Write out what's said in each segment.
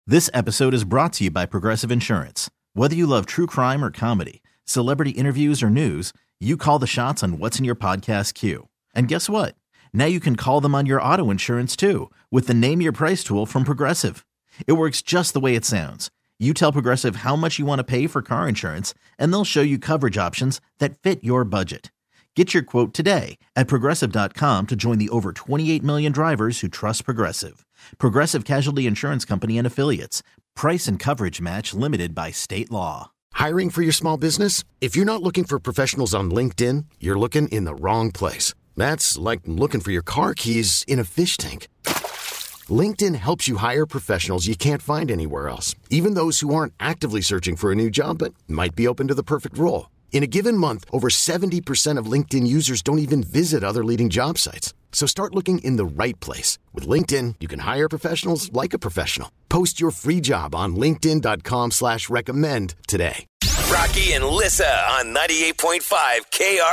This episode is brought to you by Progressive Insurance. Whether you love true crime or comedy, celebrity interviews or news, you call the shots on what's in your podcast queue. And guess what? Now you can call them on your auto insurance too with the Name Your Price tool from Progressive. It works just the way it sounds. You tell Progressive how much you want to pay for car insurance, and they'll show you coverage options that fit your budget. Get your quote today at Progressive.com to join the over 28 million drivers who trust Progressive. Progressive Casualty Insurance Company and Affiliates. Price and coverage match limited by state law. Hiring for your small business? If you're not looking for professionals on LinkedIn, you're looking in the wrong place. That's like looking for your car keys in a fish tank. LinkedIn helps you hire professionals you can't find anywhere else, even those who aren't actively searching for a new job but might be open to the perfect role. In a given month, over 70% of LinkedIn users don't even visit other leading job sites. So start looking in the right place. With LinkedIn, you can hire professionals like a professional. Post your free job on linkedin.com/recommend today. Rocky and Lissa on 98.5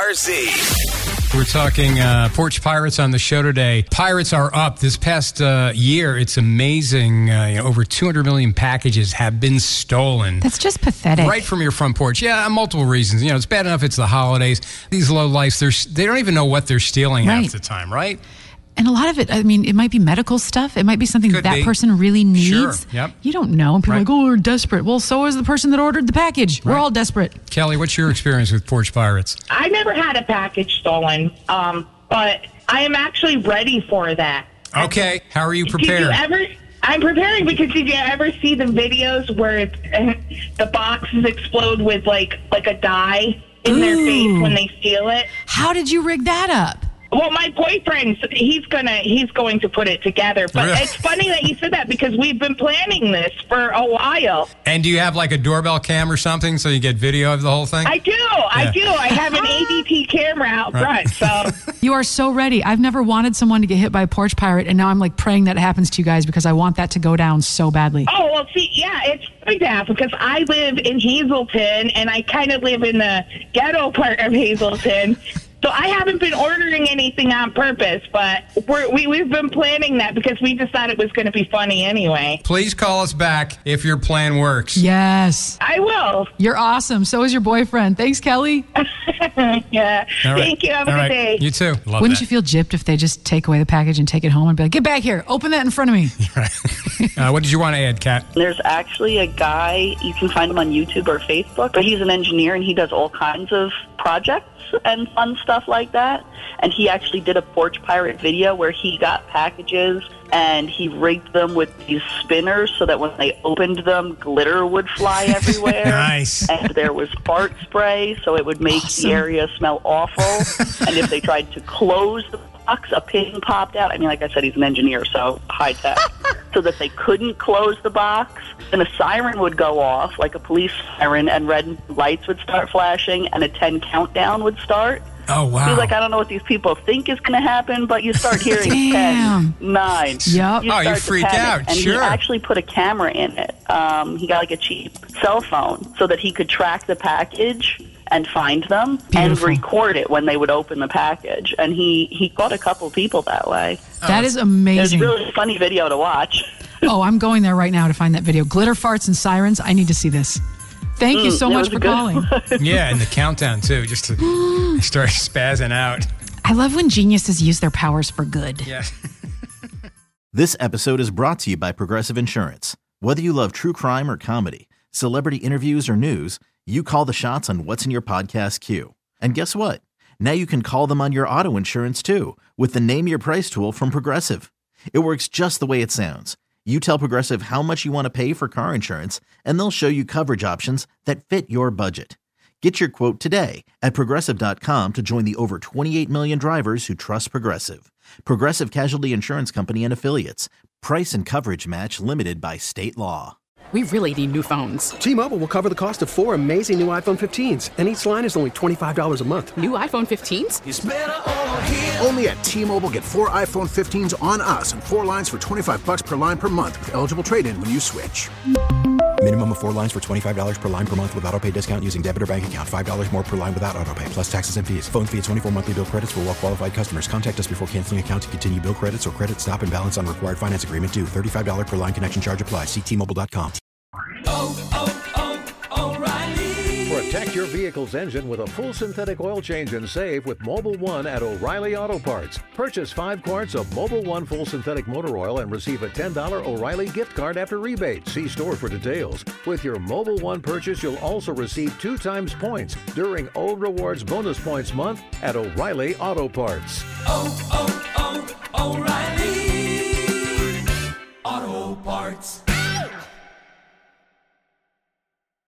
KRZ. We're talking Porch Pirates on the show today. Pirates are up this past year. It's amazing. Over 200 million packages have been stolen. That's just pathetic. Right from your front porch. Yeah, multiple reasons. It's bad enough it's the holidays. These lowlifes, they don't even know what they're stealing half the time, right? And a lot of it, it might be medical stuff. It might be something that person really needs. Sure. Yep. You don't know. And people are like, oh, we're desperate. Well, so is the person that ordered the package. Right. We're all desperate. Kelly, what's your experience with Porch Pirates? I never had a package stolen, but I am actually ready for that. Okay. How are you prepared? I'm preparing because did you ever see the videos where the boxes explode with like a dye in their face when they steal it? How did you rig that up? Well, my boyfriend, he's going to put it together. But Really? It's funny that you said that because we've been planning this for a while. And do you have like a doorbell cam or something so you get video of the whole thing? I do. I have an ADT camera out front. So You are so ready. I've never wanted someone to get hit by a porch pirate, and now I'm like praying that it happens to you guys because I want that to go down so badly. Oh, well, see, yeah, it's going to happen because I live in Hazleton, and I kind of live in the ghetto part of Hazleton. So I haven't been ordering anything on purpose, but we've been planning that because we just thought it was going to be funny anyway. Please call us back if your plan works. Yes. I will. You're awesome. So is your boyfriend. Thanks, Kelly. Yeah. All right. Thank you. Have a good day. You too. Love Wouldn't that. you feel gypped if they just take away the package and take it home and be like, get back here, open that in front of me? What did you want to add, Kat? There's actually a guy, you can find him on YouTube or Facebook, but he's an engineer and he does all kinds of projects and fun stuff like that. And he actually did a Porch Pirate video where he got packages and he rigged them with these spinners so that when they opened them, glitter would fly everywhere. Nice. And there was fart spray, so it would make the area smell awful. And if they tried to close the box, a pin popped out. I mean, like I said, he's an engineer, so high tech. So that they couldn't close the box, and a siren would go off, like a police siren, and red lights would start flashing, and a 10 countdown would start. Oh, wow. He's like, I don't know what these people think is going to happen, but you start hearing 10, 9. Yep. You freaked out. And Sure. he actually put a camera in it. He got like a cheap cell phone so that he could track the package and find them Beautiful. and record it when they would open the package. And he caught a couple people that way. That is It was amazing. a really funny video to watch. Oh, I'm going there right now to find that video. Glitter farts and sirens. I need to see this. Thank you so it much was for a good calling. Yeah, and the countdown, too, just to start spazzing out. I love when geniuses use their powers for good. Yeah. This episode is brought to you by Progressive Insurance. Whether you love true crime or comedy, celebrity interviews or news, you call the shots on what's in your podcast queue. And guess what? Now you can call them on your auto insurance too with the Name Your Price tool from Progressive. It works just the way it sounds. You tell Progressive how much you want to pay for car insurance, and they'll show you coverage options that fit your budget. Get your quote today at Progressive.com to join the over 28 million drivers who trust Progressive. Progressive Casualty Insurance Company and Affiliates. Price and coverage match limited by state law. We really need new phones. T-Mobile will cover the cost of 4 amazing new iPhone 15s, and each line is only $25 a month. New iPhone 15s? It's better over here. Only at T-Mobile, get 4 iPhone 15s on us and 4 lines for $25 per line per month with eligible trade-in when you switch. Minimum of 4 lines for $25 per line per month with autopay discount using debit or bank account. $5 more per line without autopay, plus taxes and fees. Phone fee at 24 monthly bill credits for well-qualified customers. Contact us before canceling account to continue bill credits or credit stop and balance on required finance agreement due. $35 per line connection charge applies. See T-Mobile.com. O'Reilly. Protect your vehicle's engine with a full synthetic oil change and save with Mobil 1 at O'Reilly Auto Parts. Purchase 5 quarts of Mobil 1 full synthetic motor oil and receive a $10 O'Reilly gift card after rebate. See store for details. With your Mobil 1 purchase, you'll also receive 2 times points during O Rewards Bonus Points Month at O'Reilly Auto Parts. O'Reilly.